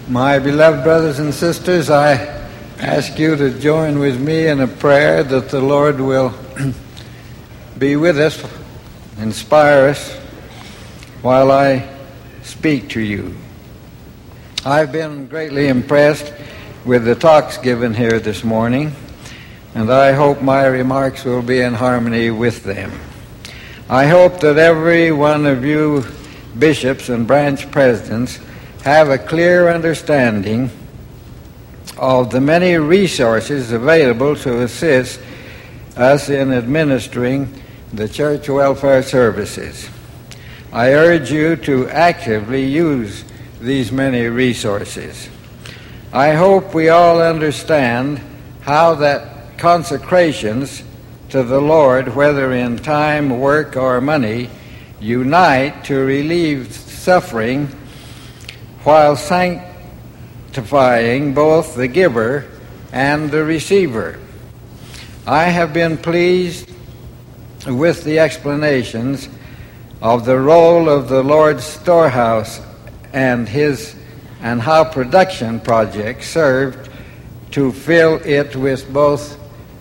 My beloved brothers and sisters, I ask you to join with me in a prayer that the Lord will be with us, inspire us, while I speak to you. I've been greatly impressed with the talks given here this morning, and I hope my remarks will be in harmony with them. I hope that every one of you bishops and branch presidents have a clear understanding of the many resources available to assist us in administering the church welfare services. I urge you to actively use these many resources. I hope we all understand how that consecrations to the Lord, whether in time, work, or money, unite to relieve suffering while sanctifying both the giver and the receiver. I have been pleased with the explanations of the role of the Lord's storehouse and how production projects served to fill it with both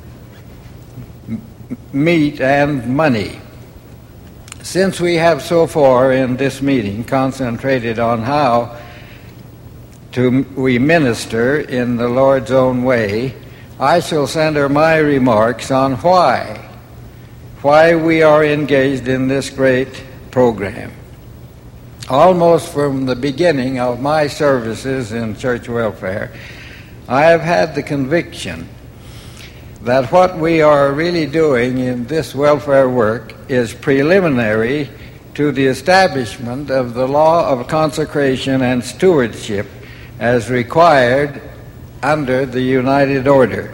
meat and money. Since we have so far in this meeting concentrated on how we minister in the Lord's own way, I shall center my remarks on why we are engaged in this great program. Almost from the beginning of my services in church welfare, I have had the conviction that what we are really doing in this welfare work is preliminary to the establishment of the law of consecration and stewardship as required under the United Order.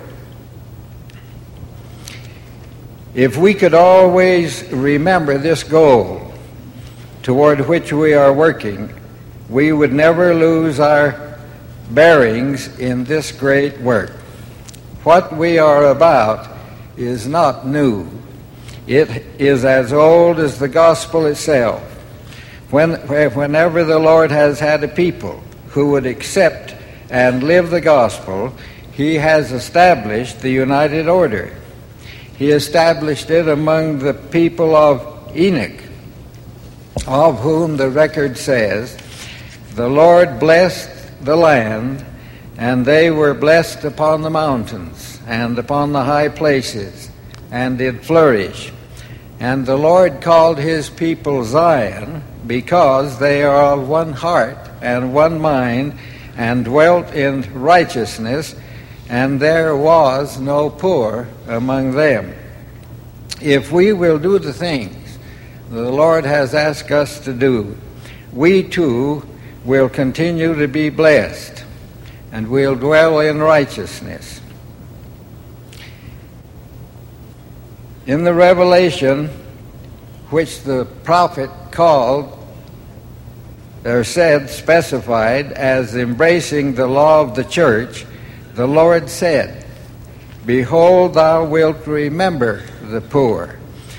If we could always remember this goal toward which we are working, we would never lose our bearings in this great work. What we are about is not new. It is as old as the gospel itself. Whenever the Lord has had a people who would accept and live the gospel, he has established the United Order. He established it among the people of Enoch, of whom the record says, "The Lord blessed the land, and they were blessed upon the mountains and upon the high places, and did flourish. And the Lord called his people Zion, because they are of one heart and one mind, and dwelt in righteousness, and there was no poor among them." If we will do the things the Lord has asked us to do, we too will continue to be blessed, and we'll dwell in righteousness. In the Revelation, which the prophet called, or said, specified as embracing the law of the church, the Lord said, "Behold, thou wilt remember the poor,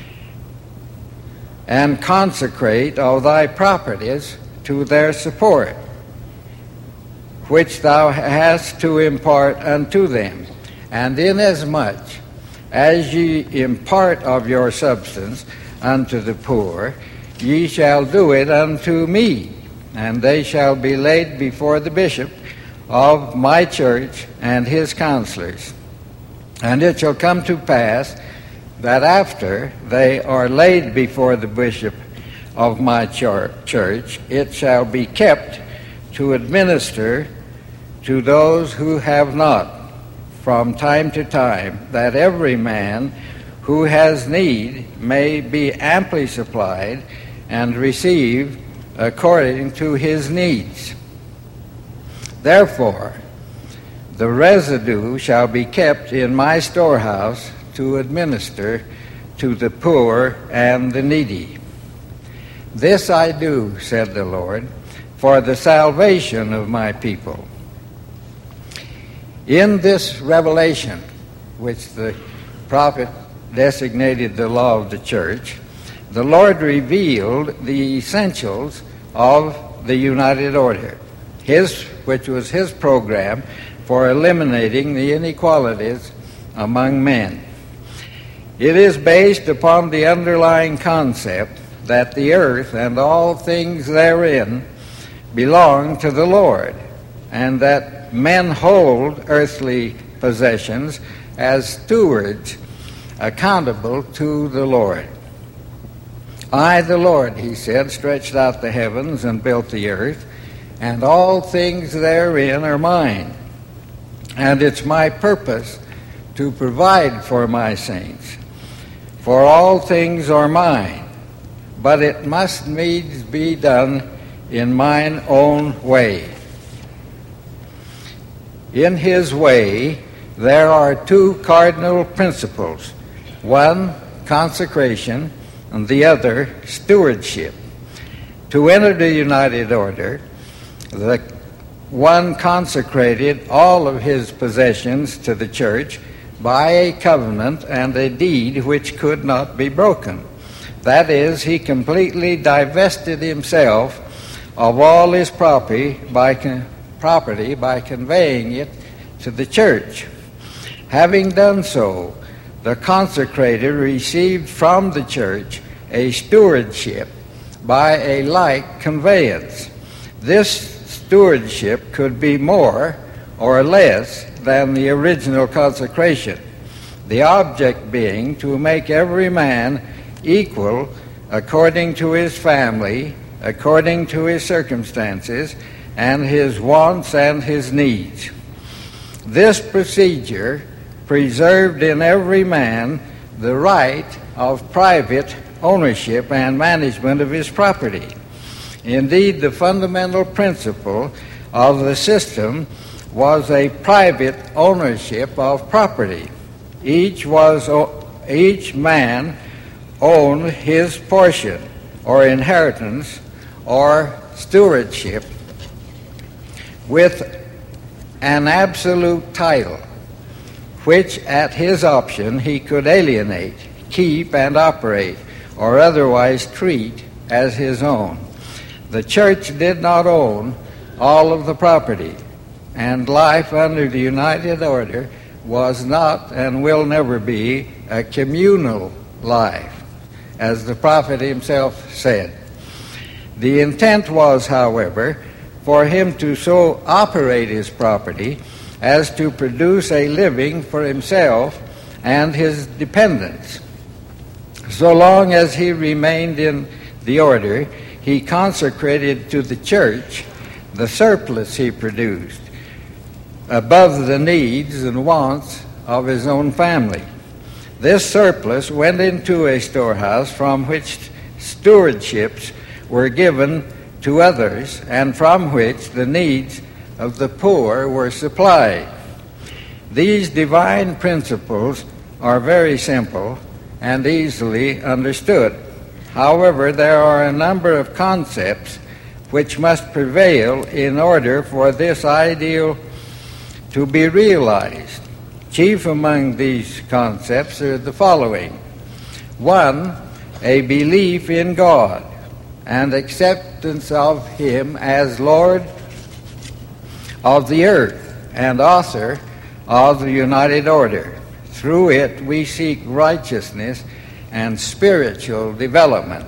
and consecrate of thy properties to their support, which thou hast to impart unto them. And inasmuch as ye impart of your substance unto the poor, ye shall do it unto me, and they shall be laid before the bishop of my church and his counselors. And it shall come to pass that after they are laid before the bishop of my church, it shall be kept to administer to those who have not, from time to time, that every man who has need may be amply supplied and receive according to his needs. Therefore, the residue shall be kept in my storehouse to administer to the poor and the needy. This I do, said the Lord, for the salvation of my people." In this revelation, which the prophet designated the law of the church, the Lord revealed the essentials of the United Order. which was his program for eliminating the inequalities among men. It is based upon the underlying concept that the earth and all things therein belong to the Lord, and that men hold earthly possessions as stewards accountable to the Lord. I, the Lord, he said, stretched out the heavens and built the earth, and all things therein are mine. And it's my purpose to provide for my saints. For all things are mine, but it must needs be done in mine own way. In his way, there are two cardinal principles. One, consecration, and the other, stewardship. To enter the United Order, the one consecrated all of his possessions to the church by a covenant and a deed which could not be broken. That is, he completely divested himself of all his property by conveying it to the church. Having done so, the consecrated received from the church a stewardship by a like conveyance. This stewardship could be more or less than the original consecration, the object being to make every man equal according to his family, according to his circumstances, and his wants and his needs. This procedure preserved in every man the right of private ownership and management of his property. Indeed, the fundamental principle of the system was a private ownership of property. Each man owned his portion or inheritance or stewardship with an absolute title, which at his option he could alienate, keep, and operate, or otherwise treat as his own. The church did not own all of the property, and life under the United Order was not and will never be a communal life, as the prophet himself said. The intent was, however, for him to so operate his property as to produce a living for himself and his dependents. So long as he remained in the order, he consecrated to the church the surplus he produced, above the needs and wants of his own family. This surplus went into a storehouse from which stewardships were given to others, and from which the needs of the poor were supplied. These divine principles are very simple and easily understood. However, there are a number of concepts which must prevail in order for this ideal to be realized. Chief among these concepts are the following. One, a belief in God and acceptance of Him as Lord of the earth and author of the United Order. Through it we seek righteousness and spiritual development.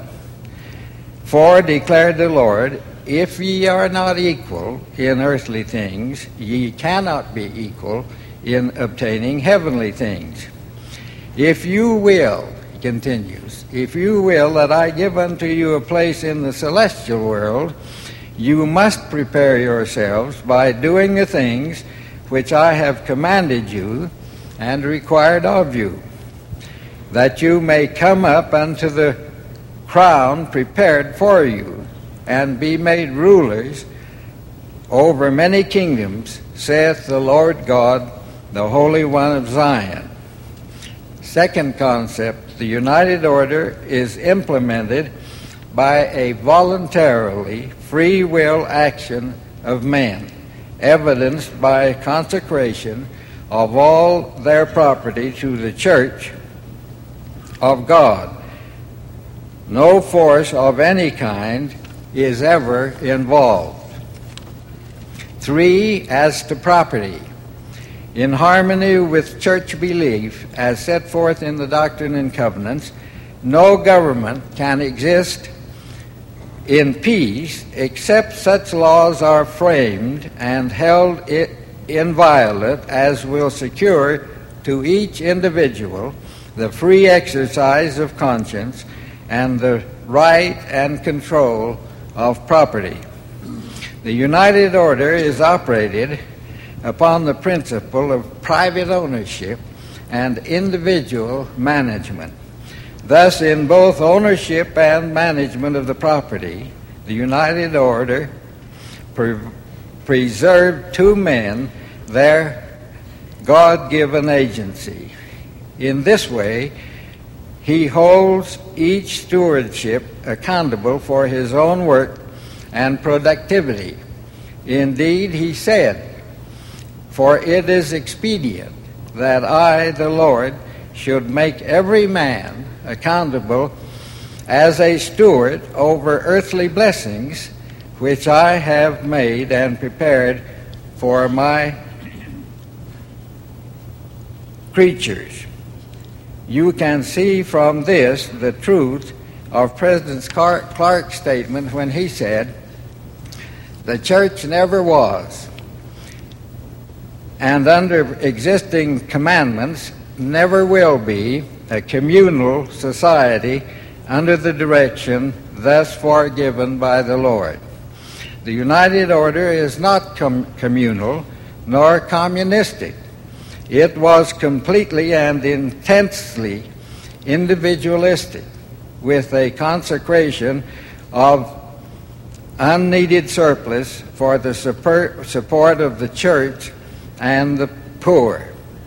For, declared the Lord, if ye are not equal in earthly things, ye cannot be equal in obtaining heavenly things. If you will, he continues, if you will that I give unto you a place in the celestial world, you must prepare yourselves by doing the things which I have commanded you and required of you, that you may come up unto the crown prepared for you, and be made rulers over many kingdoms, saith the Lord God, the Holy One of Zion. Second concept, the United Order is implemented by a voluntarily free will action of men, evidenced by consecration of all their property to the Church of God. No force of any kind is ever involved. 3, as to property. In harmony with church belief, as set forth in the Doctrine and Covenants, no government can exist in peace except such laws are framed and held inviolate as will secure to each individual the free exercise of conscience and the right and control of property. The United Order is operated upon the principle of private ownership and individual management. Thus, in both ownership and management of the property, the United Order preserved to men their God-given agency. In this way, he holds each stewardship accountable for his own work and productivity. Indeed, he said, "For it is expedient that I, the Lord, should make every man accountable as a steward over earthly blessings, which I have made and prepared for my creatures." You can see from this the truth of President Clark's statement when he said, "The church never was, and under existing commandments never will be, a communal society under the direction thus far given by the Lord." The United Order is not communal nor communistic. It was completely and intensely individualistic, with a consecration of unneeded surplus for the support of the church and the poor.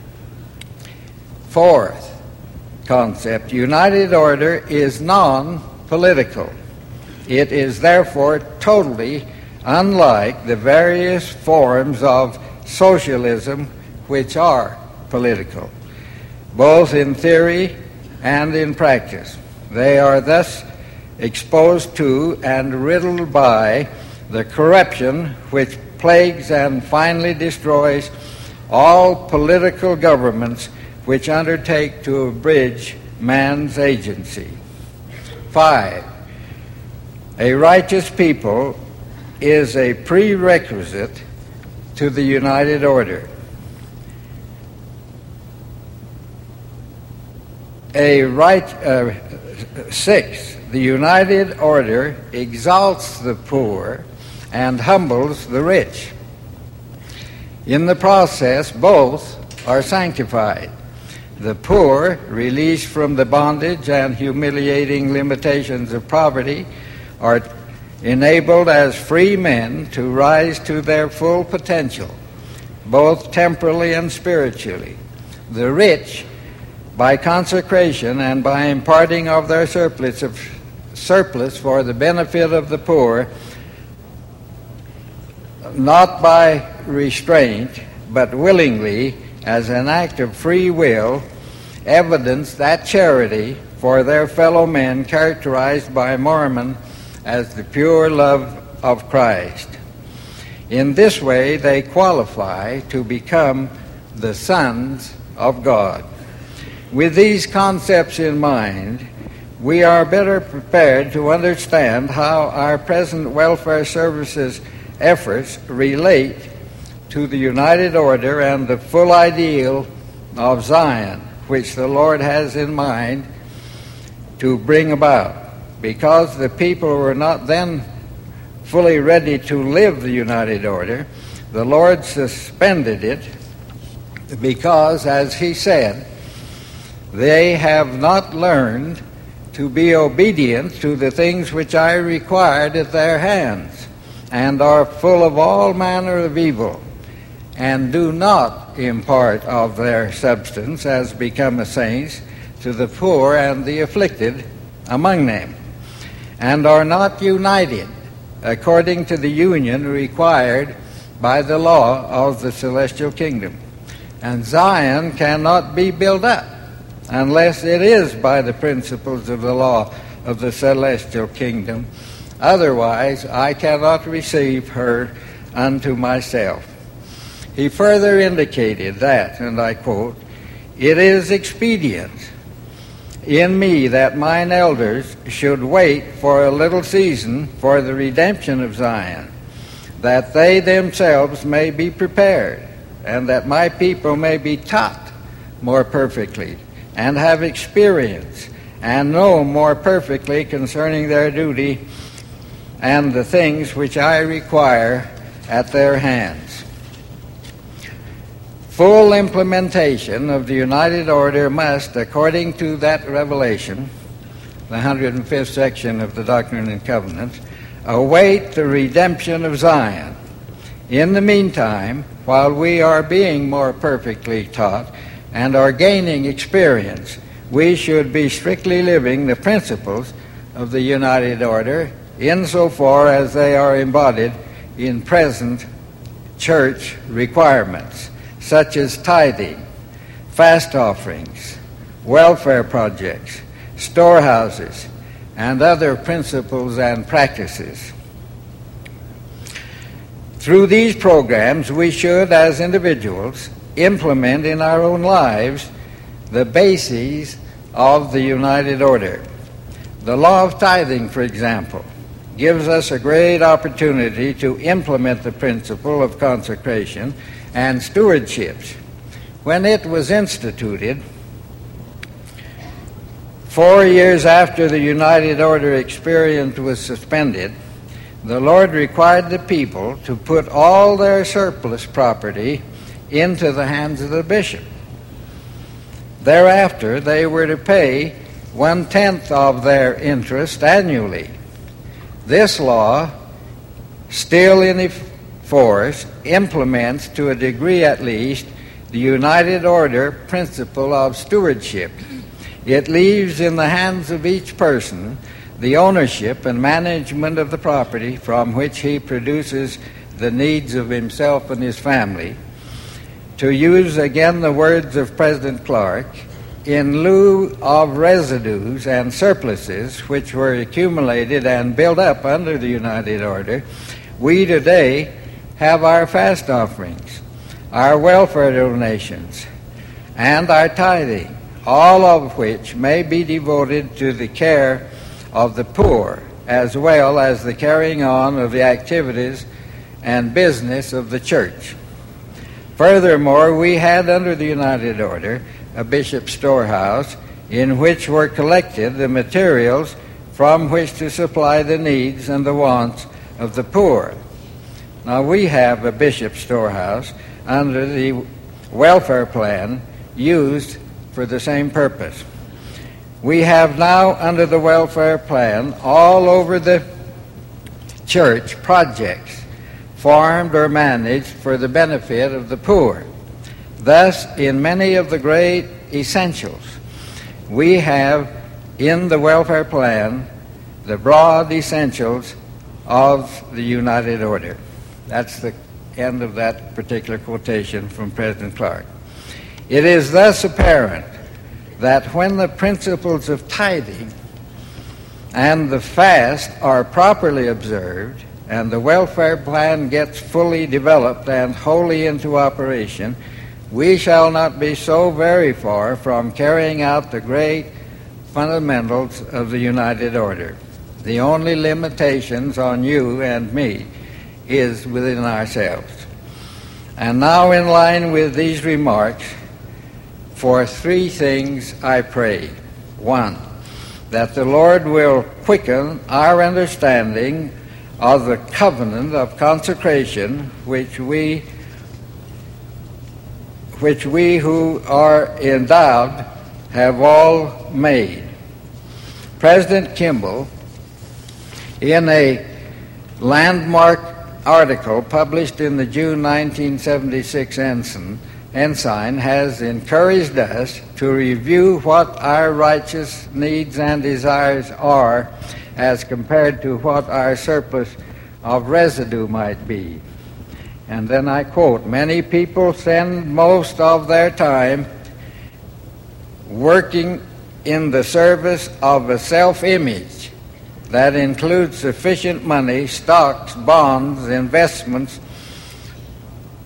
Fourth concept, United Order is non-political. It is therefore totally unlike the various forms of socialism which are political, both in theory and in practice. They are thus exposed to and riddled by the corruption which plagues and finally destroys all political governments which undertake to abridge man's agency. 5. A righteous people is a prerequisite to the United Order. 6. The United Order exalts the poor and humbles the rich. In the process, both are sanctified. The poor, released from the bondage and humiliating limitations of poverty, are enabled as free men to rise to their full potential, both temporally and spiritually. The rich, by consecration and by imparting of their surplus for the benefit of the poor, not by restraint, but willingly, as an act of free will, evidence that charity for their fellow men characterized by Mormon as the pure love of Christ. In this way, they qualify to become the sons of God. With these concepts in mind, we are better prepared to understand how our present welfare services efforts relate to the United Order and the full ideal of Zion, which the Lord has in mind to bring about. Because the people were not then fully ready to live the United Order, the Lord suspended it because, as he said, they have not learned to be obedient to the things which I required at their hands, and are full of all manner of evil, and do not impart of their substance, as become saints, to the poor and the afflicted among them, and are not united according to the union required by the law of the celestial kingdom. And Zion cannot be built up unless it is by the principles of the law of the celestial kingdom. Otherwise, I cannot receive her unto myself. He further indicated that, and I quote, "It is expedient in me that mine elders should wait for a little season for the redemption of Zion, that they themselves may be prepared, and that my people may be taught more perfectly, and have experience, and know more perfectly concerning their duty and the things which I require at their hands." Full implementation of the United Order must, according to that revelation, the 105th section of the Doctrine and Covenants, await the redemption of Zion. In the meantime, while we are being more perfectly taught and are gaining experience, we should be strictly living the principles of the United Order insofar as they are embodied in present church requirements, such as tithing, fast offerings, welfare projects, storehouses, and other principles and practices. Through these programs, we should, as individuals, implement in our own lives the bases of the United Order. The law of tithing, for example, gives us a great opportunity to implement the principle of consecration and stewardship. When it was instituted, 4 years after the United Order experience was suspended, the Lord required the people to put all their surplus property into the hands of the bishop. Thereafter, they were to pay 1/10 of their interest annually. This law, still in force, implements, to a degree at least, the United Order principle of stewardship. It leaves in the hands of each person the ownership and management of the property from which he produces the needs of himself and his family. To use again the words of President Clark, in lieu of residues and surpluses which were accumulated and built up under the United Order, we today have our fast offerings, our welfare donations, and our tithing, all of which may be devoted to the care of the poor, as well as the carrying on of the activities and business of the church. Furthermore, we had under the United Order a bishop's storehouse in which were collected the materials from which to supply the needs and the wants of the poor. Now, we have a bishop's storehouse under the welfare plan used for the same purpose. We have now, under the welfare plan, all over the church, projects formed or managed for the benefit of the poor. Thus, in many of the great essentials, we have in the welfare plan the broad essentials of the United Order. That's the end of that particular quotation from President Clark. It is thus apparent that when the principles of tithing and the fast are properly observed and the welfare plan gets fully developed and wholly into operation, we shall not be so very far from carrying out the great fundamentals of the United Order. The only limitations on you and me is within ourselves. And now, in line with these remarks, for three things I pray. 1, that the Lord will quicken our understanding of the covenant of consecration which we who are endowed have all made. President Kimball, in a landmark article published in the June 1976 Ensign, has encouraged us to review what our righteous needs and desires are as compared to what our surplus of residue might be. And then I quote, "Many people spend most of their time working in the service of a self-image that includes sufficient money, stocks, bonds, investments,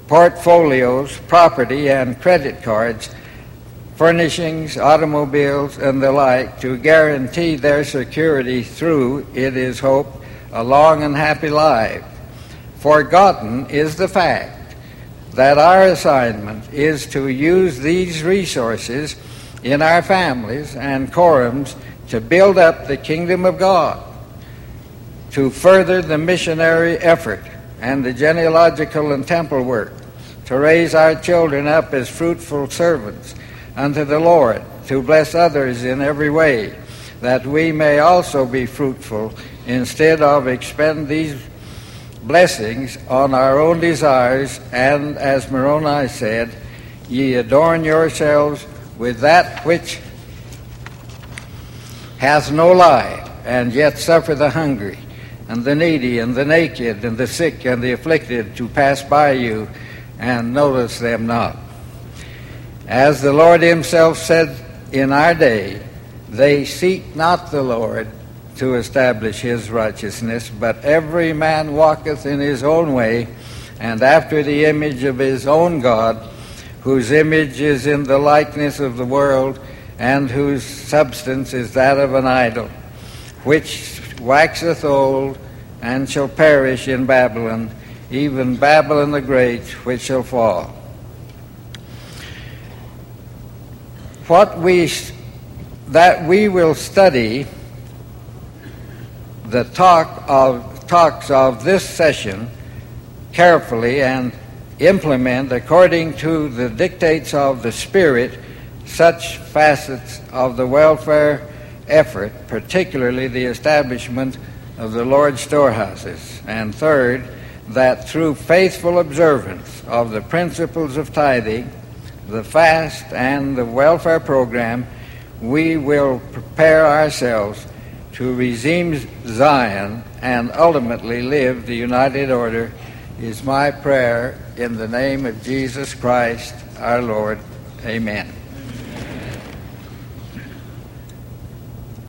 portfolios, property, and credit cards, furnishings, automobiles, and the like to guarantee their security through, it is hoped, a long and happy life. Forgotten is the fact that our assignment is to use these resources in our families and quorums to build up the kingdom of God, to further the missionary effort and the genealogical and temple work, to raise our children up as fruitful servants unto the Lord, to bless others in every way, that we may also be fruitful, instead of expend these blessings on our own desires, and, as Moroni said, ye adorn yourselves with that which hath no life, and yet suffer the hungry, and the needy, and the naked, and the sick, and the afflicted to pass by you, and notice them not. As the Lord himself said in our day, they seek not the Lord to establish his righteousness, but every man walketh in his own way, and after the image of his own God, whose image is in the likeness of the world, and whose substance is that of an idol, which waxeth old, and shall perish in Babylon, even Babylon the Great, which shall fall. That we will study the talks of this session carefully and implement according to the dictates of the Spirit such facets of the welfare effort, particularly the establishment of the Lord's storehouses. And third, that through faithful observance of the principles of tithing, the fast, and the welfare program, we will prepare ourselves to redeem Zion and ultimately live the united order, is my prayer in the name of Jesus Christ our Lord. Amen.